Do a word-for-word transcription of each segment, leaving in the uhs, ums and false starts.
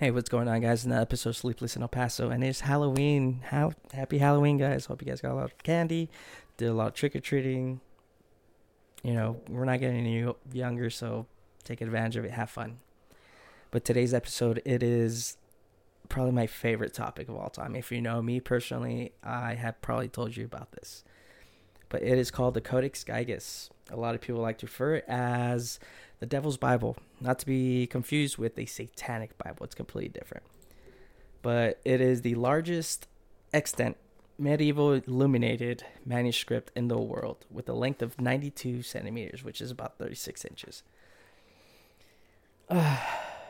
Hey, what's going on, guys? Another episode of Sleepless in El Paso, and it's Halloween. How happy Halloween, guys! Hope you guys got a lot of candy, did a lot of trick or treating. You know, we're not getting any younger, so take advantage of it, have fun. But today's episode, it is probably my favorite topic of all time. If you know me personally, I have probably told you about this. But it is called the Codex Gigas. A lot of people like to refer it as the Devil's Bible, not to be confused with a Satanic Bible. It's completely different. But it is the largest extant medieval illuminated manuscript in the world with a length of ninety-two centimeters, which is about thirty-six inches. Uh,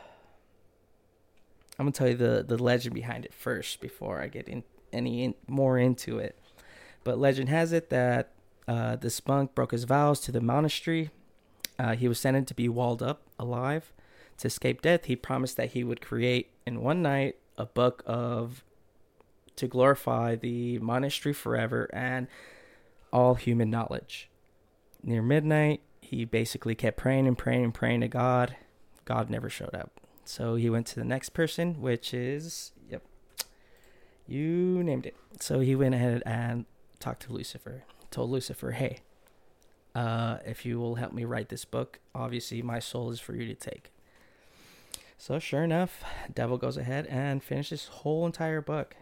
I'm going to tell you the, the legend behind it first before I get in any in, more into it. But legend has it that uh, this monk broke his vows to the monastery. Uh, he was sentenced to be walled up alive. To escape death, he promised that he would create in one night a book of to glorify the monastery forever and all human knowledge. Near midnight, he basically kept praying and praying and praying to God. God never showed up. So he went to the next person, which is, yep, you named it. So he went ahead and talked to Lucifer. Told Lucifer, hey, uh, if you will help me write this book, obviously my soul is for you to take. So sure enough, devil goes ahead and finishes this whole entire book.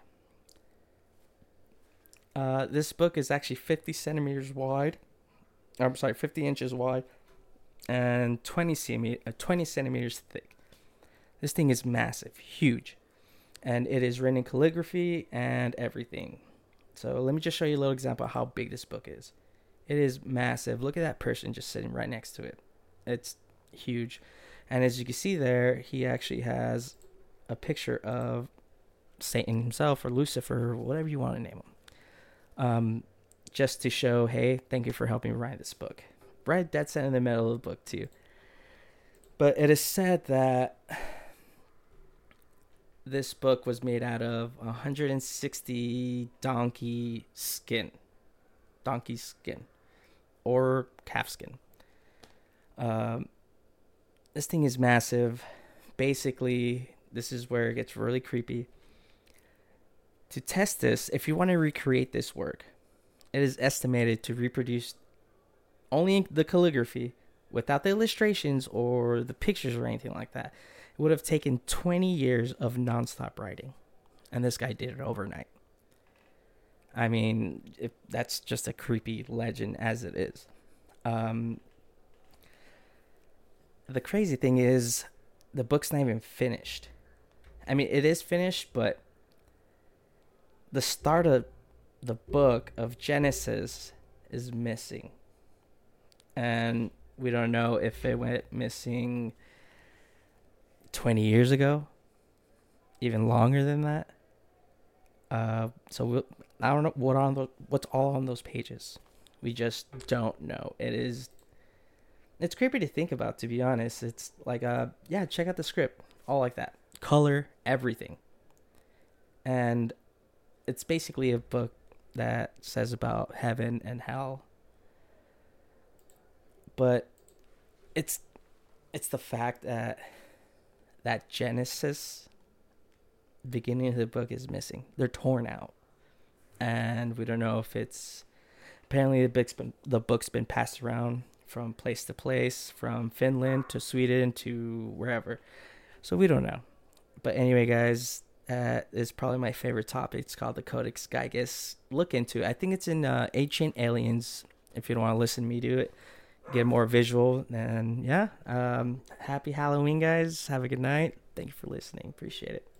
Uh, this book is actually fifty centimeters wide. I'm sorry, fifty inches wide and twenty centimeters thick. This thing is massive, huge, and it is written in calligraphy and everything. So let me just show you a little example of how big this book is. It is massive. Look at that person just sitting right next to it. It's huge. And as you can see there, he actually has a picture of Satan himself or Lucifer or whatever you want to name him. Um, just to show, hey, thank you for helping me write this book. Right dead center in the middle of the book too. But it is said that this book was made out of one hundred sixty donkey skin. Donkey skin. Or calf skin. Um, this thing is massive. Basically, this is where it gets really creepy. To test this, if you want to recreate this work, it is estimated to reproduce only the calligraphy without the illustrations or the pictures or anything like that. It would have taken twenty years of nonstop writing. And this guy did it overnight. I mean, if that's just a creepy legend as it is. Um, the crazy thing is, the book's not even finished. I mean, it is finished, but the start of the book of Genesis is missing. And we don't know if it went missing twenty years ago, even longer than that. Uh, so we'll, I don't know what on the, what's all on those pages. We just don't know. It is, it's creepy to think about, to be honest. It's like, uh, yeah, check out the script, all like that, color, everything, and it's basically a book that says about heaven and hell. But it's it's the fact that that Genesis beginning of the book is missing. They're torn out, and we don't know if it's apparently the book's been the book's been passed around from place to place, from Finland to Sweden to wherever. So we don't know. But anyway, guys, that is probably my favorite topic. It's called the Codex Gigas. Look into it. I think it's in uh, Ancient Aliens. If you don't want to listen to me do it, get more visual. And yeah, um, happy Halloween, guys. Have a good night. Thank you for listening. Appreciate it.